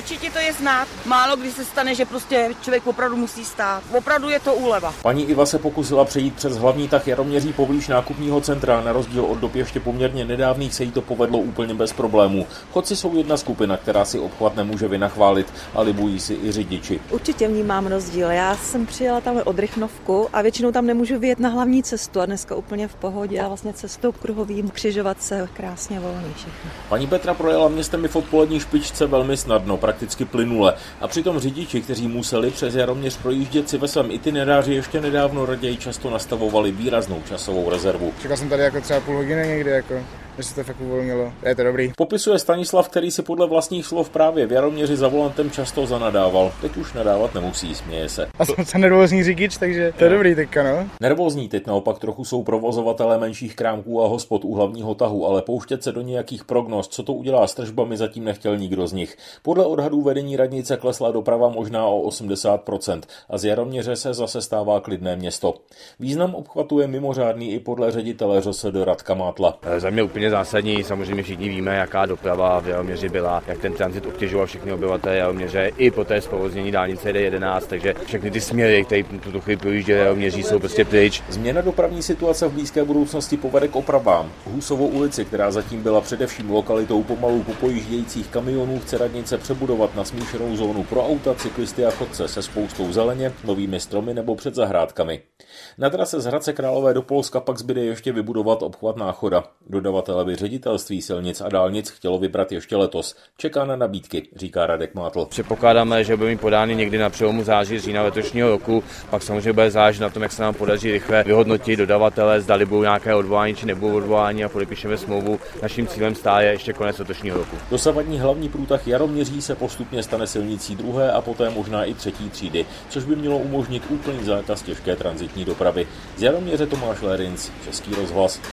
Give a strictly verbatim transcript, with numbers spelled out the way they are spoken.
určitě to je znát. Málo kdy se stane, že prostě člověk opravdu musí stát. Opravdu je to úleva. Paní Iva se pokusila přejít přes hlavní tah Jaroměří poblíž nákupního centra. Na rozdíl od dob ještě poměrně nedávných se jí to povedlo úplně bez problémů. Chodci jsou jedna skupina, která si obchvat nemůže vynachválit, a libují si i řidiči. Určitě vnímám rozdíl. Já jsem přijela tam od Rychnovku a většinou tam nemůžu vyjet na hlavní cestu a dneska úplně v pohodě a vlastně cestou kruhovým křižovat se krásně volný všechno. Paní Petra projela městem i v odpolední špičce velmi snadno, prakticky plynule. A přitom řidiči, kteří museli přes Jaroměř projíždět, si ve svém itineráři ještě nedávno raději často nastavovali výraznou časovou rezervu. Čekal jsem tady jako třeba půl hodiny někdy, jako, že se to fakt uvolnilo. Je to dobrý. Popisuje Stanislav, který si podle vlastních slov právě v Jaroměři za volantem často zanadával. Teď už nadávat nemusí, směje se. A jsem se nervózní řidič, takže to je dobrý teďka, no. Nervózní teď naopak trochu jsou provozovatelé menších krámků a hospod u hlavního tahu, ale pouštět se do nějakých prognóz, co to udělá s tržbami, zatím nechtěl nikdo z nich. Podle odhadů vedení radnice klesla doprava možná o osmdesát procent a z Jaroměře se zase stává klidné město. Význam obchvatu je mimořádný i podle ředitele ŘSD Radka Mátla. Za mě úplně zásadní, samozřejmě všichni víme, jaká doprava v Jaroměři byla, jak ten tranzit obtěžoval všechny obyvatele Jaroměře i po té zprovoznění dálnice D jedenáct, takže všechny ty směry, které tuto chvíli projíždějí Jaroměří, jsou prostě pryč. Změna dopravní situace v blízké budoucnosti povede k opravám. Husovou ulici, která zatím byla především lokalitou pomalu popojíždějících kamionů, chce radnice přebudovat na smíšenou zónu pro auta, cyklisty a chodce se spoustou zeleně, novými stromy nebo před zahrádkami. Na trase z Hradce Králové do Polska pak zbyde ještě vybudovat obchvat Náchoda. Dodavatele by ředitelství silnic a dálnic chtělo vybrat ještě letos. Čeká na nabídky, říká Radek Mátl. Předpokládáme, že budeme podány někdy na přelomu září října letošního roku, pak samozřejmě bude záležet na tom, jak se nám podaří rychle vyhodnotit dodavatele, zdali budou nějaké odvolání či nebudou odvolání a podepíšeme smlouvu. Naším cílem stále ještě konec letošního roku. Dosavadní hlavní průtah Jaroměří se postupně stane silnicí druhé a poté možná i třetí třídy, což by mělo umožnit úplný zákaz těžké tranzitní dopravy. Z Jaroměře Tomáš Lerinc, Český rozhlas.